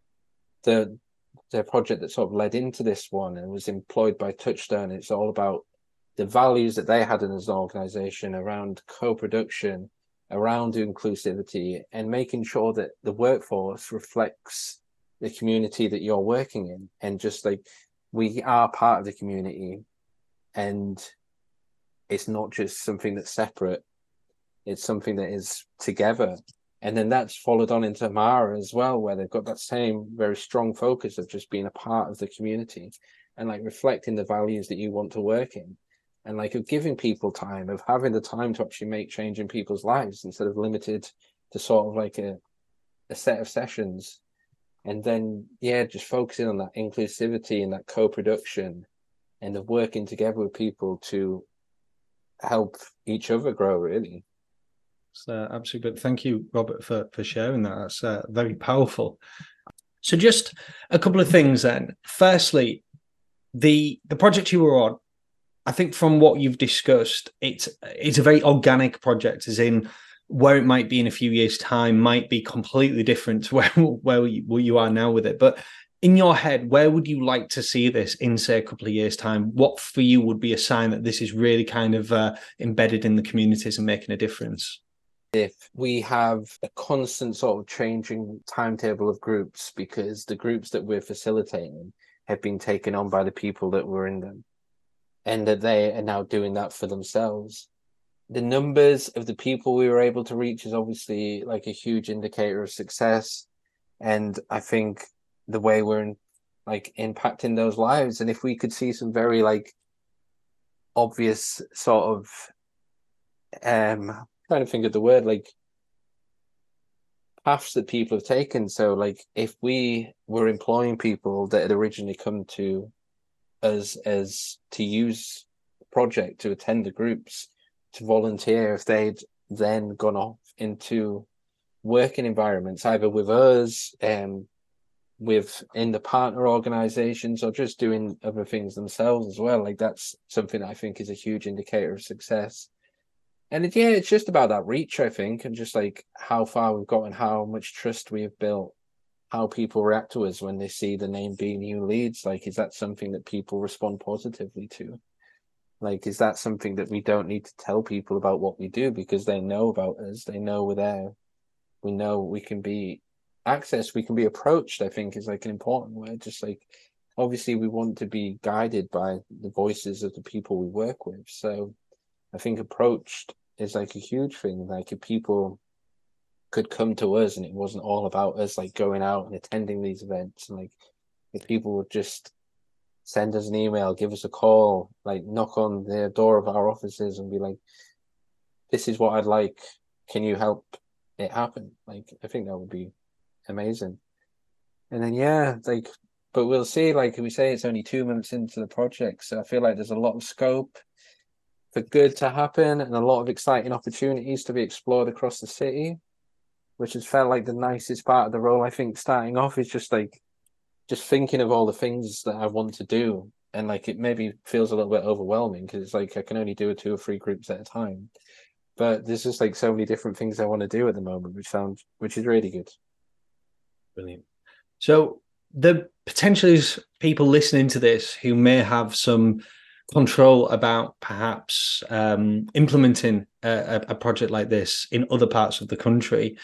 the the project that sort of led into this one and was employed by Touchstone, it's all about the values that they had as an organization around co-production, around inclusivity, and making sure that the workforce reflects the community that you're working in. And just like, we are part of the community, and it's not just something that's separate, it's something that is together. And then that's followed on into Mara as well, where they've got that same very strong focus of just being a part of the community and like reflecting the values that you want to work in, and like of giving people time, of having the time to actually make change in people's lives instead of limited to sort of like a, a set of sessions. And then, yeah, just focusing on that inclusivity and that co-production and of working together with people to help each other grow, really. It's uh, absolutely good. Thank you, Robert, for, for sharing that. That's uh, very powerful. So just a couple of things then. Firstly, the the project you were on, I think from what you've discussed, it's it's a very organic project, as in where it might be in a few years' time might be completely different to where, where, you, where you are now with it. But in your head, where would you like to see this in, say, a couple of years' time? What for you would be a sign that this is really kind of uh, embedded in the communities and making a difference? If we have a constant sort of changing timetable of groups, because the groups that we're facilitating have been taken on by the people that were in them, and that they are now doing that for themselves. The numbers of the people we were able to reach is obviously like a huge indicator of success. And I think the way we're in, like impacting those lives, and if we could see some very like obvious sort of um trying to think of the word, like paths that people have taken. So like if we were employing people that had originally come to us as to use the project, to attend the groups, to volunteer, if they'd then gone off into working environments, either with us, um, with in the partner organizations or just doing other things themselves as well. Like that's something that I think is a huge indicator of success. And it, yeah, it's just about that reach, I think, and just like how far we've got and how much trust we have built, how people react to us when they see the name B N U Leads. Like, is that something that people respond positively to? Like, is that something that we don't need to tell people about what we do because they know about us? They know we're there. We know we can be accessed. We can be approached, I think is like an important word. Just like, obviously we want to be guided by the voices of the people we work with. So I think approached is like a huge thing. Like if people could come to us and it wasn't all about us like going out and attending these events, and like if people would just send us an email, give us a call, like knock on the door of our offices and be like, this is what I'd like, can you help it happen? Like I think that would be amazing. And then yeah, like, but we'll see. Like we say, it's only two months into the project, so I feel like there's a lot of scope for good to happen and a lot of exciting opportunities to be explored across the city, which has felt like the nicest part of the role. I think starting off is just like just thinking of all the things that I want to do, and like it maybe feels a little bit overwhelming because it's like I can only do a two or three groups at a time. But there's just like so many different things I want to do at the moment, which sounds which is really good. Brilliant. So the potential is people listening to this who may have some control about perhaps um, implementing a, a project like this in other parts of the country.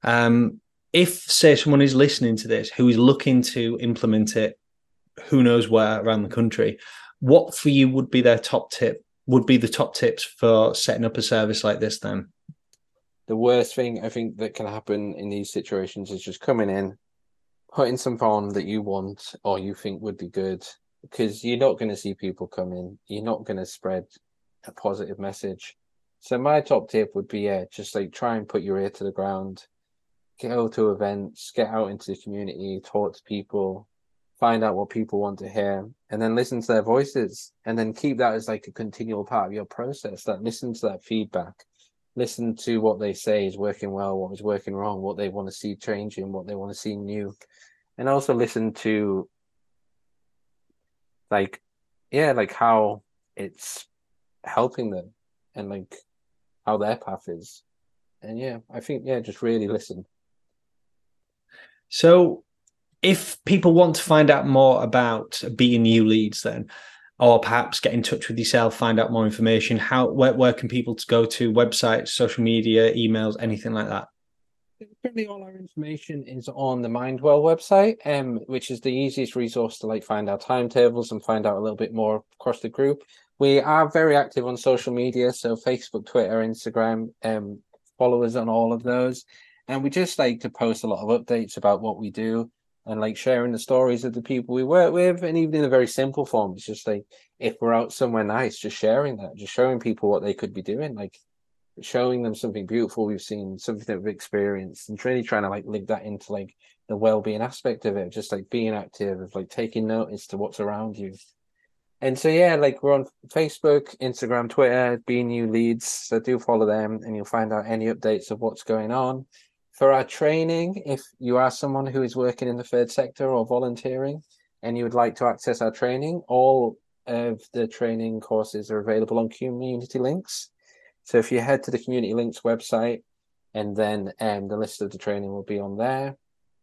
Um, if, say, someone is listening to this who is looking to implement it, who knows where around the country, what for you would be their top tip, would be the top tips for setting up a service like this then? The worst thing I think that can happen in these situations is just coming in, putting something on that you want or you think would be good, because you're not going to see people come in. You're not going to spread a positive message. So my top tip would be, yeah, just like try and put your ear to the ground, go to events, get out into the community, talk to people, find out what people want to hear, and then listen to their voices, and then keep that as like a continual part of your process. That listen to that feedback, listen to what they say is working well, what is working wrong, what they want to see changing, what they want to see new, and also listen to like, yeah, like how it's helping them and like how their path is. And yeah, I think, yeah, just really listen. So if people want to find out more about B N U Leads then, or perhaps get in touch with yourself, find out more information, how where, where can people to go to? Websites, social media, emails, anything like that? Currently, all our information is on the Mindwell website, um, which is the easiest resource to like find our timetables and find out a little bit more across the group. We are very active on social media, so Facebook, Twitter, Instagram. Um, follow us on all of those, and we just like to post a lot of updates about what we do and like sharing the stories of the people we work with, and even in a very simple form, it's just like if we're out somewhere nice, just sharing that, just showing people what they could be doing, like showing them something beautiful we've seen, something that we've experienced, and really trying to like link that into like the well-being aspect of it, just like being active, of like taking notice to what's around you. And so yeah, like we're on Facebook, Instagram, Twitter, B N U Leads, so do follow them and you'll find out any updates of what's going on. For our training, if you are someone who is working in the third sector or volunteering and you would like to access our training, all of the training courses are available on Community Links. So if you head to the Community Links website, and then um, the list of the training will be on there.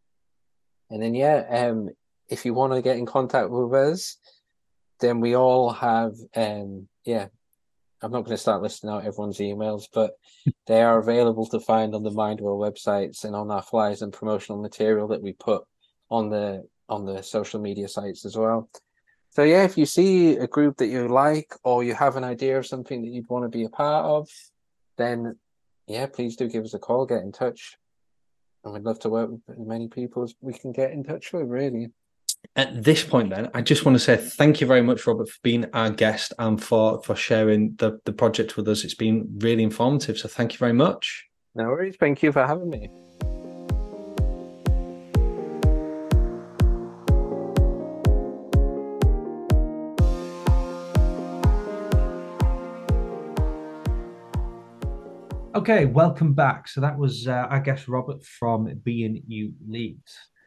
And then, yeah, um, if you want to get in contact with us, then we all have, um, yeah, I'm not going to start listing out everyone's emails, but they are available to find on the Mindwell websites and on our flyers and promotional material that we put on the on the social media sites as well. So yeah, if you see a group that you like, or you have an idea of something that you'd want to be a part of, then yeah, please do give us a call, get in touch. And we'd love to work with as many people as we can get in touch with, really. At this point then, I just want to say thank you very much, Robert, for being our guest and for, for sharing the, the project with us. It's been really informative, so thank you very much. No worries. Thank you for having me. Okay, welcome back. So that was, uh, I guess, Robert from B N U Leads.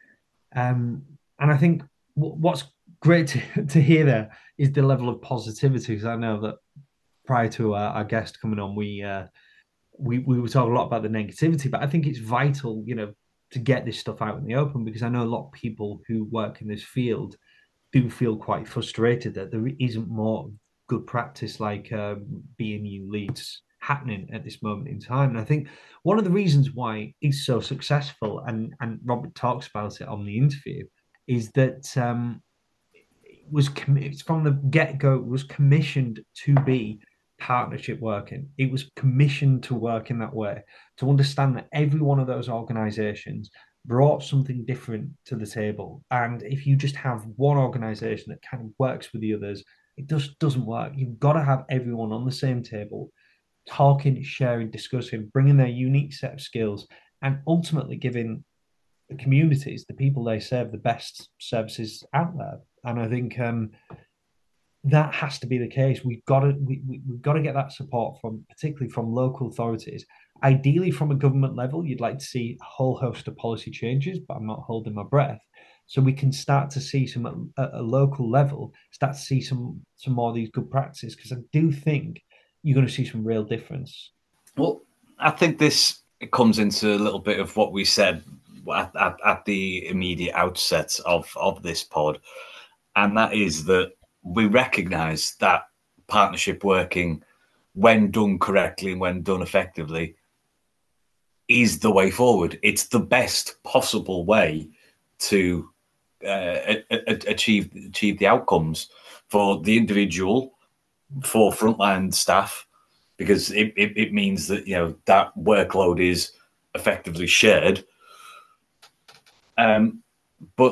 Um, and I think what's great to, to hear there is the level of positivity, because I know that prior to our, our guest coming on, we uh, we we were talking a lot about the negativity, but I think it's vital, you know, to get this stuff out in the open, because I know a lot of people who work in this field do feel quite frustrated that there isn't more good practice like um, B N U leads happening at this moment in time. And I think one of the reasons why it's so successful, and and Robert talks about it on the interview, is that um, it was com- it's from the get go was commissioned to be partnership working. It was commissioned to work in that way, to understand that every one of those organizations brought something different to the table. And if you just have one organization that kind of works with the others, it just doesn't work. You've got to have everyone on the same table, talking, sharing, discussing, bringing their unique set of skills, and ultimately giving the communities, the people they serve, the best services out there. And I think um, that has to be the case. We've got to we, we, we've got to get that support from, particularly from local authorities. Ideally, from a government level, you'd like to see a whole host of policy changes, but I'm not holding my breath. So we can start to see some at a local level, start to see some some more of these good practices, because I do think you're going to see some real difference. Well, I think this comes into a little bit of what we said at, at, at the immediate outset of, of this pod, and that is that we recognise that partnership working, when done correctly and when done effectively, is the way forward. It's the best possible way to uh, achieve achieve the outcomes for the individual, for frontline staff, because it, it, it means that, you know, that workload is effectively shared. Um, but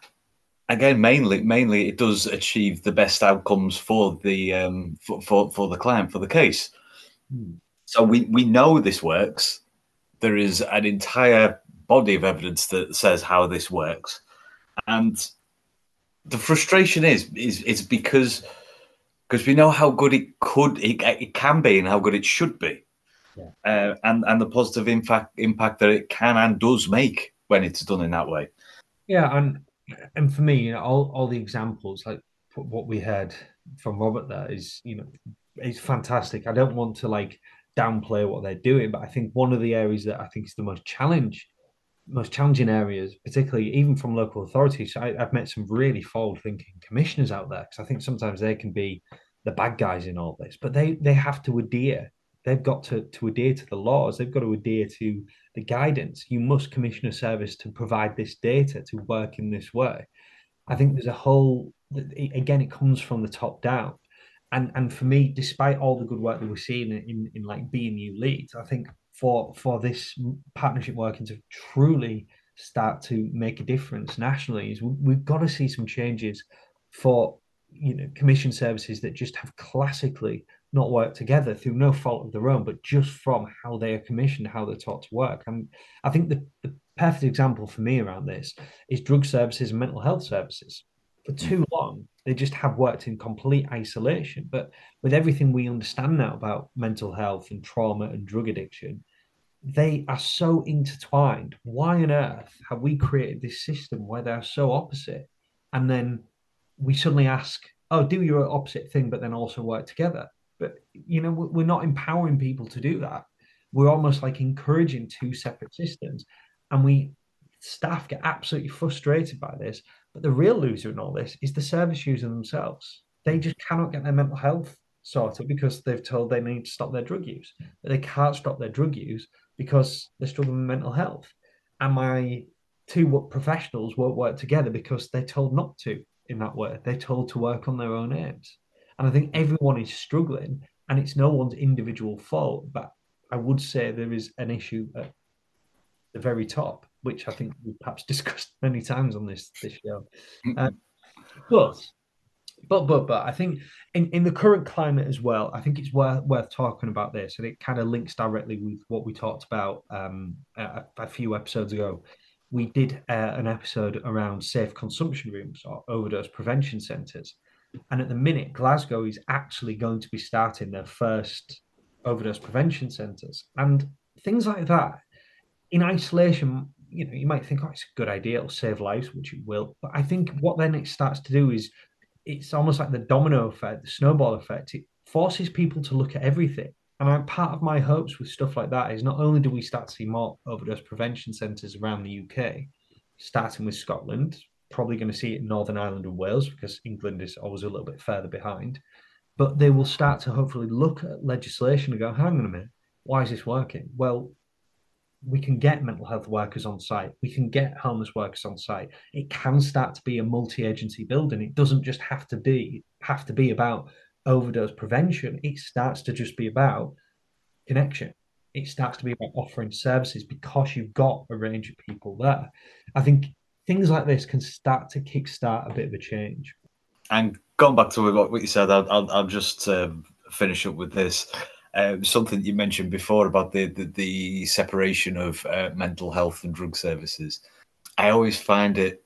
again, mainly mainly it does achieve the best outcomes for the um, for, for for the client, for the case. Hmm. So we we know this works. There is an entire body of evidence that says how this works, and the frustration is is is because because we know how good it could it, it can be and how good it should be, yeah. uh, and and the positive impact impact that it can and does make when it's done in that way. Yeah, and and for me, you know, all all the examples like what we heard from Robert there is, you know, it's fantastic. I don't want to like downplay what they're doing, but I think one of the areas that I think is the most challenge, most challenging areas, particularly even from local authorities. I, I've met some really forward-thinking commissioners out there, because I think sometimes they can be the bad guys in all this, but they they have to adhere. They've got to to adhere to the laws. They've got to adhere to the guidance. You must commission a service to provide this data to work in this way. I think there's a whole, again, it comes from the top down. And and for me, despite all the good work that we're seeing in, in, in like B N U leads, I think for for this partnership working to truly start to make a difference nationally, is we, we've got to see some changes for, you know, commission services that just have classically not worked together through no fault of their own, but just from how they are commissioned, how they're taught to work. And I think the, the perfect example for me around this is drug services and mental health services. For too long, they just have worked in complete isolation. But with everything we understand now about mental health and trauma and drug addiction, they are so intertwined. Why on earth have we created this system where they are so opposite? And then we suddenly ask, oh, do your opposite thing, but then also work together. But, you know, we're not empowering people to do that. We're almost like encouraging two separate systems. And we, staff get absolutely frustrated by this. But the real loser in all this is the service user themselves. They just cannot get their mental health sorted because they've told they need to stop their drug use. But they can't stop their drug use because they're struggling with mental health. And my two professionals won't work together because they're told not to in that way. They're told to work on their own aims. And I think everyone is struggling, and it's no one's individual fault. But I would say there is an issue at the very top, which I think we've perhaps discussed many times on this this show. Uh, but but but but I think in, in the current climate as well, I think it's worth worth talking about this, and it kind of links directly with what we talked about um, a, a few episodes ago. We did uh, an episode around safe consumption rooms or overdose prevention centres, and at the minute, Glasgow is actually going to be starting their first overdose prevention centres, and things like that in isolation you know, you might think, oh, it's a good idea, it'll save lives, which it will. But I think what then it starts to do is it's almost like the domino effect, the snowball effect. It forces people to look at everything. And I'm, part of my hopes with stuff like that is not only do we start to see more overdose prevention centres around the U K, starting with Scotland, probably going to see it in Northern Ireland and Wales because England is always a little bit further behind. But they will start to hopefully look at legislation and go, hang on a minute, why is this working? Well, we can get mental health workers on site. We can get homeless workers on site. It can start to be a multi-agency building. It doesn't just have to be have to be about overdose prevention. It starts to just be about connection. It starts to be about offering services because you've got a range of people there. I think things like this can start to kickstart a bit of a change. And going back to what you said, I'll, I'll, I'll just um, finish up with this. Um, something you mentioned before about the the, the separation of uh, mental health and drug services. I always find it,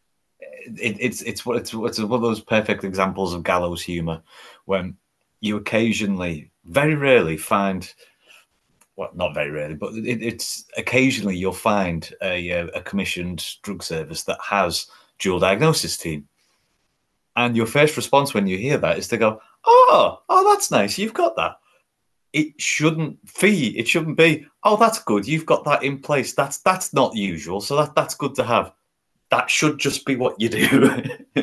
it it's it's it's it's one of those perfect examples of gallows humor, when you occasionally, very rarely, find, well, not very rarely, but it, it's occasionally you'll find a a commissioned drug service that has dual diagnosis team, and your first response when you hear that is to go, "Oh, oh, that's nice, you've got that." It shouldn't be. It shouldn't be. Oh, that's good. You've got that in place. That's that's not usual. So that that's good to have. That should just be what you do.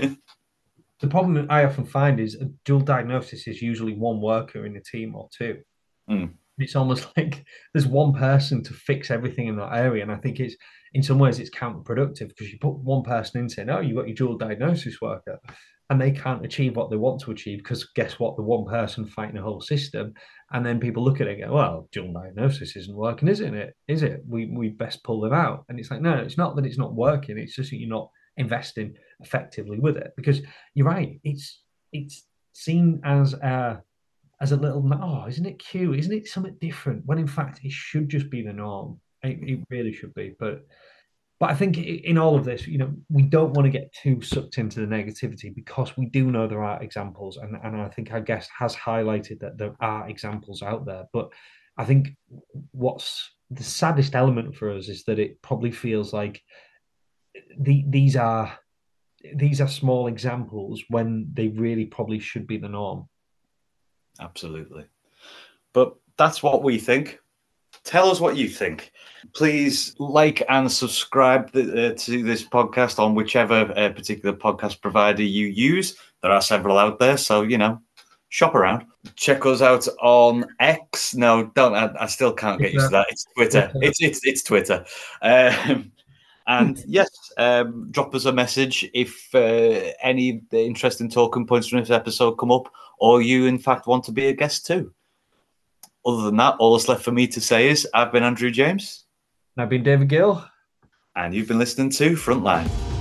The problem I often find is a dual diagnosis is usually one worker in a team or two. Mm. It's almost like there's one person to fix everything in that area, and I think it's in some ways it's counterproductive because you put one person in saying, "Oh, you've got your dual diagnosis worker," and they can't achieve what they want to achieve because guess what? The one person fighting the whole system. And then people look at it and go, well, dual diagnosis isn't working, isn't it? Is it? We we best pull them out. And it's like, no, it's not that it's not working. It's just that you're not investing effectively with it. Because you're right, it's it's seen as a as a little, oh, isn't it cute? Isn't it something different? When in fact it should just be the norm. It, it really should be. But But I think in all of this, you know, we don't want to get too sucked into the negativity because we do know there are examples. And, and I think our guest has highlighted that there are examples out there. But I think what's the saddest element for us is that it probably feels like the, these are these are small examples when they really probably should be the norm. Absolutely. But that's what we think. Tell us what you think. Please like and subscribe the, uh, to this podcast on whichever uh, particular podcast provider you use. There are several out there, so, you know, shop around. Check us out on X. No, don't. I, I still can't get used to that. It's Twitter. It's it's it's Twitter. Um, and yes, um, drop us a message if uh, any interesting talking points from this episode come up, or you, in fact, want to be a guest too. Other than that, all that's left for me to say is I've been Andrew James. And I've been David Gill. And you've been listening to Frontline.